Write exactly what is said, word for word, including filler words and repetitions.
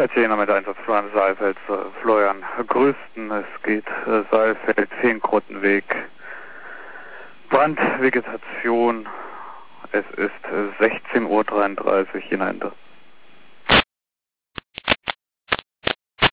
Hundertzehner mit Einsatz Florian Saalfeld. Florian, größten, es geht äh, Saalfeld, Feengrottenweg, Brandvegetation. Es ist äh, sechzehn Uhr dreiunddreißig hinein.